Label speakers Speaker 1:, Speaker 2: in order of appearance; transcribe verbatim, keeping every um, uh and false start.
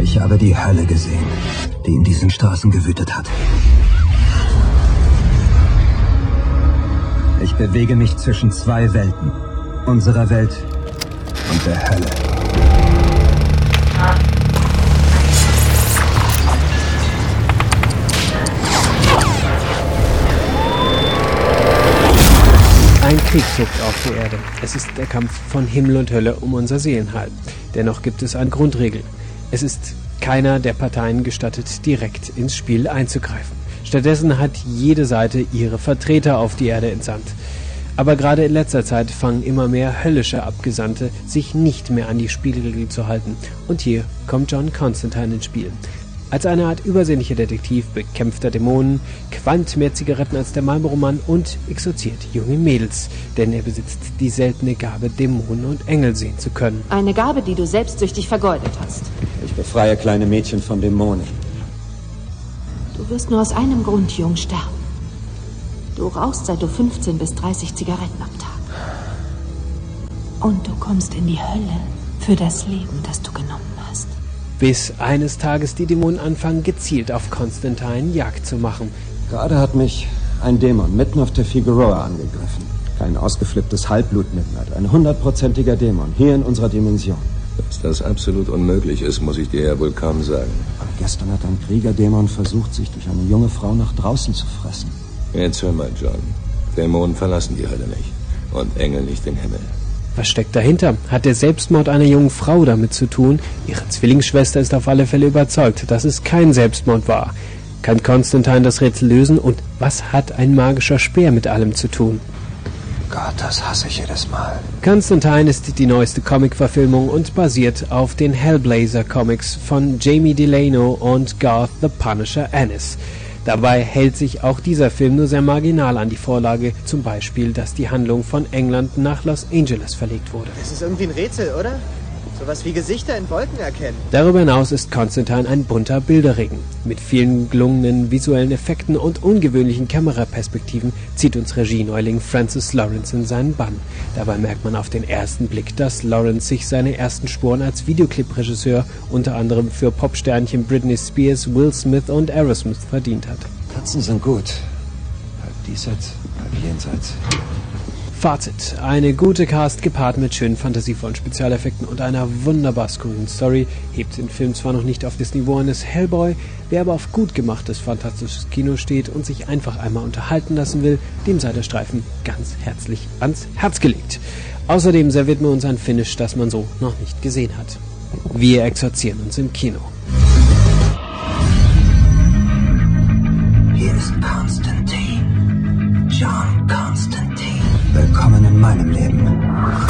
Speaker 1: Ich habe die Hölle gesehen, die in diesen Straßen gewütet hat. Ich bewege mich zwischen zwei Welten. Unserer Welt und der Hölle.
Speaker 2: Ein Krieg tobt auf der Erde. Es ist der Kampf von Himmel und Hölle um unser Seelenheil. Dennoch gibt es eine Grundregel. Es ist keiner der Parteien gestattet, direkt ins Spiel einzugreifen. Stattdessen hat jede Seite ihre Vertreter auf die Erde entsandt. Aber gerade in letzter Zeit fangen immer mehr höllische Abgesandte sich nicht mehr an die Spielregel zu halten. Und hier kommt John Constantine ins Spiel. Als eine Art übersinnlicher Detektiv bekämpft er Dämonen, qualmt mehr Zigaretten als der Marlboro-Mann und exorziert junge Mädels. Denn er besitzt die seltene Gabe, Dämonen und Engel sehen zu können.
Speaker 3: Eine Gabe, die du selbstsüchtig vergeudet hast.
Speaker 1: Ich befreie kleine Mädchen von Dämonen.
Speaker 3: Du wirst nur aus einem Grund jung sterben. Du rauchst, seit du fünfzehn bis dreißig Zigaretten am Tag. Und du kommst in die Hölle für das Leben, das du genommen hast.
Speaker 2: Bis eines Tages die Dämonen anfangen, gezielt auf Constantine Jagd zu machen.
Speaker 1: Gerade hat mich ein Dämon mitten auf der Figueroa angegriffen. Kein ausgeflipptes Halbblut-Midnight, ein hundertprozentiger Dämon, hier in unserer Dimension.
Speaker 4: Dass das absolut unmöglich ist, muss ich dir ja wohl kaum sagen.
Speaker 1: Aber gestern hat ein Kriegerdämon versucht, sich durch eine junge Frau nach draußen zu fressen.
Speaker 4: Jetzt hör mal, John. Dämonen verlassen die Hölle nicht. Und Engel nicht den Himmel.
Speaker 2: Was steckt dahinter? Hat der Selbstmord einer jungen Frau damit zu tun? Ihre Zwillingsschwester ist auf alle Fälle überzeugt, dass es kein Selbstmord war. Kann Constantine das Rätsel lösen? Und was hat ein magischer Speer mit allem zu tun?
Speaker 1: Gott, das hasse ich jedes Mal.
Speaker 2: Constantine ist die neueste Comic-Verfilmung und basiert auf den Hellblazer-Comics von Jamie Delano und Garth the Punisher Ennis. Dabei hält sich auch dieser Film nur sehr marginal an die Vorlage, zum Beispiel, dass die Handlung von England nach Los Angeles verlegt wurde.
Speaker 5: Das ist irgendwie ein Rätsel, oder? Sowas wie Gesichter in Wolken erkennen.
Speaker 2: Darüber hinaus ist Constantine ein bunter Bilderregen. Mit vielen gelungenen visuellen Effekten und ungewöhnlichen Kameraperspektiven zieht uns Regie-Neuling Francis Lawrence in seinen Bann. Dabei merkt man auf den ersten Blick, dass Lawrence sich seine ersten Spuren als Videoclip-Regisseur unter anderem für Popsternchen Britney Spears, Will Smith und Aerosmith verdient hat.
Speaker 1: Katzen sind gut. Halb diesseits, halb jenseits.
Speaker 2: Fazit. Eine gute Cast gepaart mit schönen fantasievollen Spezialeffekten und einer wunderbar skurrilen Story hebt den Film zwar noch nicht auf das Niveau eines Hellboy, wer aber auf gut gemachtes, fantastisches Kino steht und sich einfach einmal unterhalten lassen will, dem sei der Streifen ganz herzlich ans Herz gelegt. Außerdem serviert man uns ein Finish, das man so noch nicht gesehen hat. Wir exorzieren uns im Kino.
Speaker 1: Hier ist Constantine. John Constantine. Willkommen in meinem Leben.